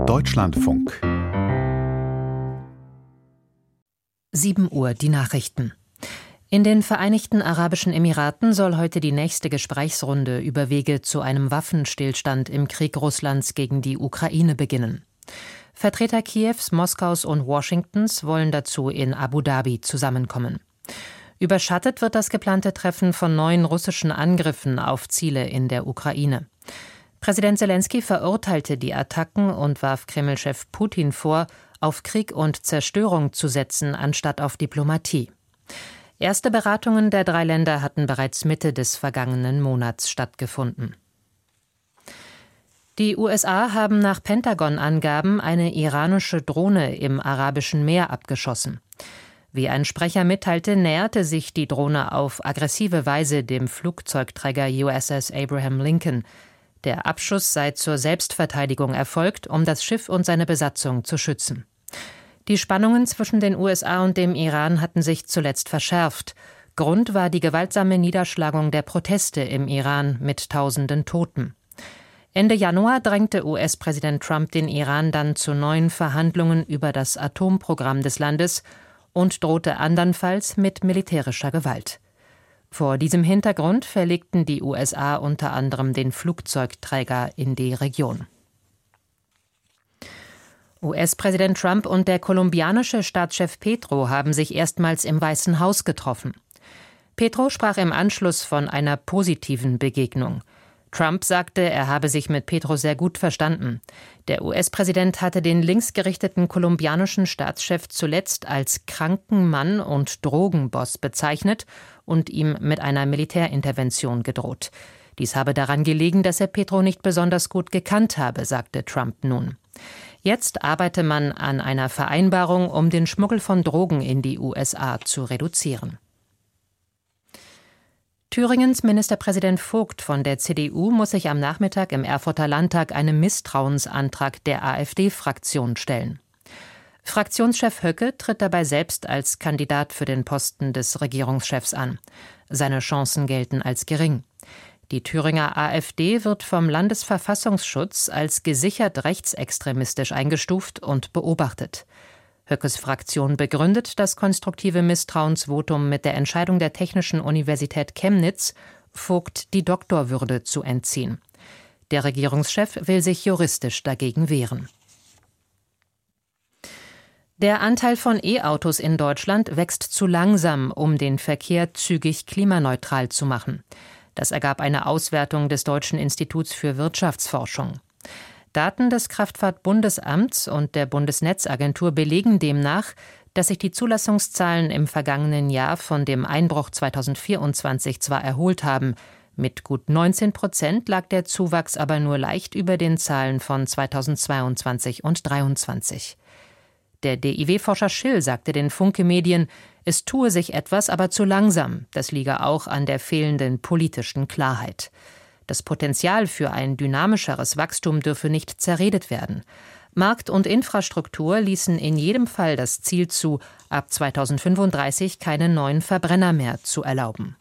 Deutschlandfunk. 7 Uhr, die Nachrichten. In den Vereinigten Arabischen Emiraten soll heute die nächste Gesprächsrunde über Wege zu einem Waffenstillstand im Krieg Russlands gegen die Ukraine beginnen. Vertreter Kiews, Moskaus und Washingtons wollen dazu in Abu Dhabi zusammenkommen. Überschattet wird das geplante Treffen von neuen russischen Angriffen auf Ziele in der Ukraine. Präsident Selenskyj verurteilte die Attacken und warf Kreml-Chef Putin vor, auf Krieg und Zerstörung zu setzen, anstatt auf Diplomatie. Erste Beratungen der 3 Länder hatten bereits Mitte des vergangenen Monats stattgefunden. Die USA haben nach Pentagon-Angaben eine iranische Drohne im Arabischen Meer abgeschossen. Wie ein Sprecher mitteilte, näherte sich die Drohne auf aggressive Weise dem Flugzeugträger USS Abraham Lincoln. Der Abschuss sei zur Selbstverteidigung erfolgt, um das Schiff und seine Besatzung zu schützen. Die Spannungen zwischen den USA und dem Iran hatten sich zuletzt verschärft. Grund war die gewaltsame Niederschlagung der Proteste im Iran mit tausenden Toten. Ende Januar drängte US-Präsident Trump den Iran dann zu neuen Verhandlungen über das Atomprogramm des Landes und drohte andernfalls mit militärischer Gewalt. Vor diesem Hintergrund verlegten die USA unter anderem den Flugzeugträger in die Region. US-Präsident Trump und der kolumbianische Staatschef Petro haben sich erstmals im Weißen Haus getroffen. Petro sprach im Anschluss von einer positiven Begegnung. Trump sagte, er habe sich mit Petro sehr gut verstanden. Der US-Präsident hatte den linksgerichteten kolumbianischen Staatschef zuletzt als kranken Mann und Drogenboss bezeichnet und ihm mit einer Militärintervention gedroht. Dies habe daran gelegen, dass er Petro nicht besonders gut gekannt habe, sagte Trump nun. Jetzt arbeite man an einer Vereinbarung, um den Schmuggel von Drogen in die USA zu reduzieren. Thüringens Ministerpräsident Vogt von der CDU muss sich am Nachmittag im Erfurter Landtag einem Misstrauensantrag der AfD-Fraktion stellen. Fraktionschef Höcke tritt dabei selbst als Kandidat für den Posten des Regierungschefs an. Seine Chancen gelten als gering. Die Thüringer AfD wird vom Landesverfassungsschutz als gesichert rechtsextremistisch eingestuft und beobachtet. Höckes Fraktion begründet das konstruktive Misstrauensvotum mit der Entscheidung der Technischen Universität Chemnitz, Vogt die Doktorwürde zu entziehen. Der Regierungschef will sich juristisch dagegen wehren. Der Anteil von E-Autos in Deutschland wächst zu langsam, um den Verkehr zügig klimaneutral zu machen. Das ergab eine Auswertung des Deutschen Instituts für Wirtschaftsforschung. Daten des Kraftfahrtbundesamts und der Bundesnetzagentur belegen demnach, dass sich die Zulassungszahlen im vergangenen Jahr von dem Einbruch 2024 zwar erholt haben, mit gut 19% lag der Zuwachs aber nur leicht über den Zahlen von 2022 und 2023. Der DIW-Forscher Schill sagte den Funke-Medien, es tue sich etwas, aber zu langsam. Das liege auch an der fehlenden politischen Klarheit. Das Potenzial für ein dynamischeres Wachstum dürfe nicht zerredet werden. Markt und Infrastruktur ließen in jedem Fall das Ziel zu, ab 2035 keine neuen Verbrenner mehr zu erlauben.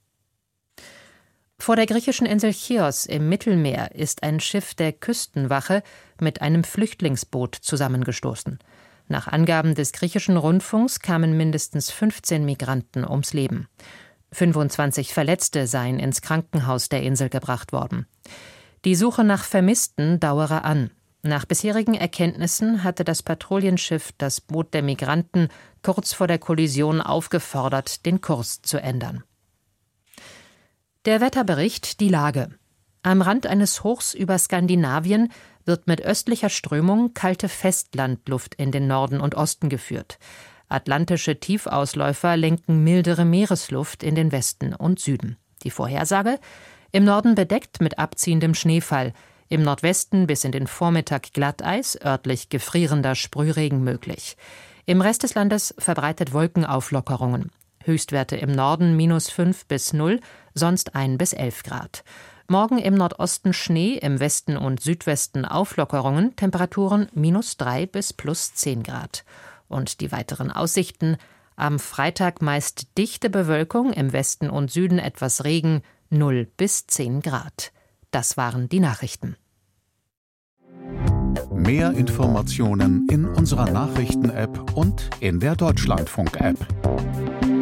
Vor der griechischen Insel Chios im Mittelmeer ist ein Schiff der Küstenwache mit einem Flüchtlingsboot zusammengestoßen. Nach Angaben des griechischen Rundfunks kamen mindestens 15 Migranten ums Leben. 25 Verletzte seien ins Krankenhaus der Insel gebracht worden. Die Suche nach Vermissten dauere an. Nach bisherigen Erkenntnissen hatte das Patrouillenschiff das Boot der Migranten kurz vor der Kollision aufgefordert, den Kurs zu ändern. Der Wetterbericht, die Lage. Am Rand eines Hochs über Skandinavien wird mit östlicher Strömung kalte Festlandluft in den Norden und Osten geführt. Atlantische Tiefausläufer lenken mildere Meeresluft in den Westen und Süden. Die Vorhersage? Im Norden bedeckt mit abziehendem Schneefall, im Nordwesten bis in den Vormittag Glatteis, örtlich gefrierender Sprühregen möglich. Im Rest des Landes verbreitet Wolkenauflockerungen. Höchstwerte im Norden -5 bis 0, sonst 1 bis 11 Grad. Morgen im Nordosten Schnee, im Westen und Südwesten Auflockerungen, Temperaturen -3 bis +10 Grad. Und die weiteren Aussichten: am Freitag meist dichte Bewölkung, im Westen und Süden etwas Regen, 0 bis 10 Grad. Das waren die Nachrichten. Mehr Informationen in unserer Nachrichten-App und in der Deutschlandfunk-App.